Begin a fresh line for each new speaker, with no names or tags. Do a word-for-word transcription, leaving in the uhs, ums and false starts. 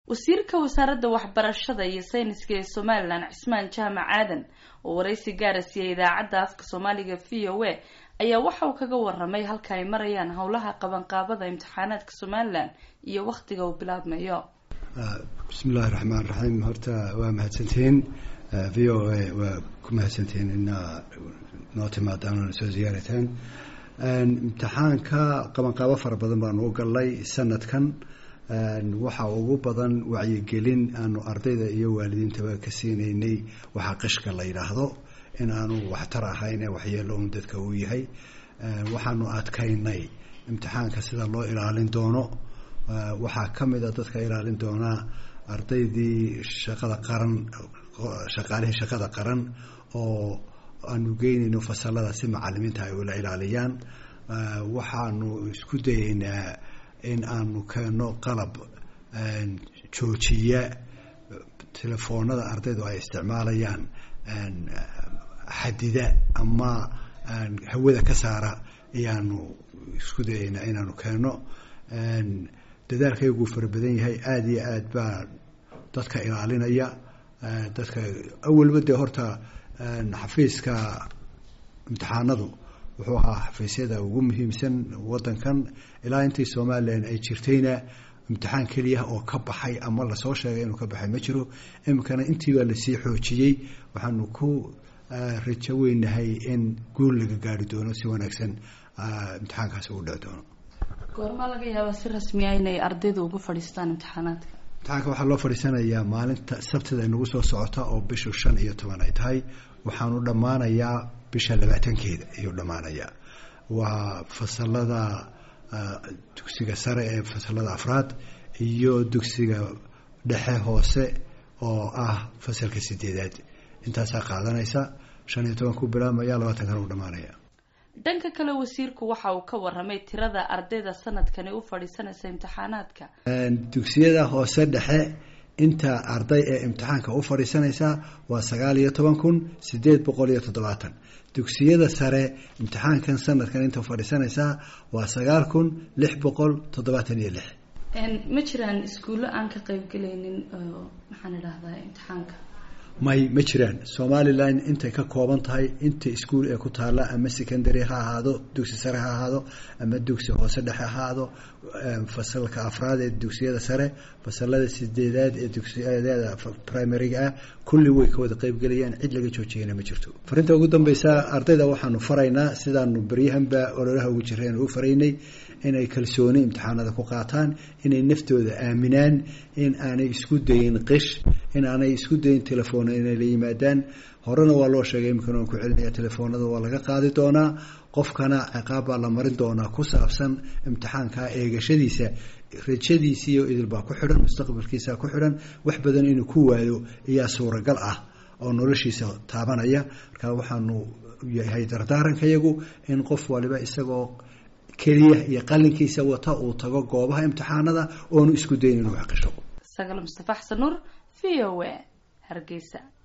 wasiirka wasaaradda waxbarashada iyo sayniska ee Somaliland Cismaan Jaamac Aadan oo wareysi gaar ah siiyay idaacadda afka Soomaaliga V O A ayaa waxa uu kaga waramay halka ay marayaan howlaha qaban qaabada imtixaanaadka Somaliland iyo waqtiga uu bilaabmayo.
Bismillahir Rahmanir Rahim. Horta waa mahadsantiin V O A waa ku mahadsantiin in nootimaadaan soo ziyaarataan. imtixaanka qaban qaabo fara badan baan u galay sanadkan. waxa ugu badan wacyigelin aanu ardayda iyo waalidiintaba ka siineynay waxa qishka la yiraahdo in aanu waxtar ahayn ee waxyeelo uu dadka u yahay. waxaanu adkaynay imtixaanka sida loo ilaalin doono. waxa kamid ah dadka ilaalin doona ardaydii shaqada qaran shaqaalaha shaqada qaran oo aanu geynayno fasalada si macallimiinta ay u ilaaliyaan. waxaanu isku dayeynaa in aanu keeno qalab joojiya telefoonada ardaydu ay isticmaalayaan xadida ama hawada ka saara ayaanu isku dayeynaa inaanu keeno. dadaalkaygu fara badan yahay aad iyo aad baa dadka ilaalinaya. dadka awalba dee horta xafiiska imtixaanadu wuxuu ahaa xafiisyada ugu muhiimsan wadankan ilaa intii Soomaaliland ay jirtayna imtixaan kaliya oo ka baxay ama la soo sheegay inuu ka baxay ma jiro. imkana intii waa la sii xoojiyay. waxaanu ku rajo weynahay in guul laga gaari doono si wanaagsan imtixaankaas uu dhici doono.
goorma laga yaabaa si rasmi ah inay ardaydu ugu fadhiistaan imtixaanaadka?
imtixaanka waxaa loo fadhiisanayaa maalinta Sabtida nagu soo socota oo bisha shan iyo toban ay tahay. waxaanu dhamaanayaa bisha labaatankeeda ayuu dhamaanayaa. waa fasalada dugsiga sare ee fasalada afraad iyo dugsiga dhexe hoose oo ah fasalka sideedaad. intaas qaadanaysa shan iyo toban ku bilaabmaya labaatan kana u dhamaanaya.
dhanka kale wasiirku waxa uu ka waramay tirada ardayda sanadkani u fadhiisanaysa imtixaanaadka.
dugsiyada hoose dhexe inta arday ee imtixaanka u fadhiisanaysa waa sagaal iyo toban kun sideed boqol iyo toddobaatan. dugsiyada sare imtixaankan sanadkan inta fadhiisanaysa waa sagaal kun lix boqol toddobaatan iyo lix.
een ma jiraan iskuulo aan ka qayb galaynin maxaan idhaahdaa imtixaanka?
may ma jiraan. Somaliland intay ka kooban tahay inta iskuul ee ku taala ama secondary ha ahaado dugsi sare ha ahaado ama dugsi hoose dhexe ha ahaado fasalka afraad ee dugsiyada sare fasalada sideedaad ee dugsiyada primary ah kulli way ka wada qayb galayaan. cid laga joojiyana ma jirto. farinta ugu dambaysa ardayda waxaanu faraynaa sidaanu bariyahanba ololaha ugu jireen u faraynay inay kalsooni imtixaanada ku qaataan, inay naftooda aaminaan, in aanay isku dayin qish, in aanay isku dayin telefoon inay la yimaadaan. horena waa loo sheegay imkan ku celinaya telefoonada waa laga qaadi doonaa. qofkana ciqaab baa la marin doonaa ku saabsan imtixaanka eegashadiisa. rajadiisa iyo idil baa ku xidhan, mustaqbalkiisa ku xidhan. wax badan inuu ku waayo ayaa suuragal ah oo noloshiisa taabanaya. marka waxaanu yahay dardaarankayagu in qof waliba isagoo kaliya iyo qalinkiisa wata uu tago goobaha imtixaanada oonu isku dayin inuu xaqisho.
Sagal Mustafa Xasan Nur V O A Hargeysa.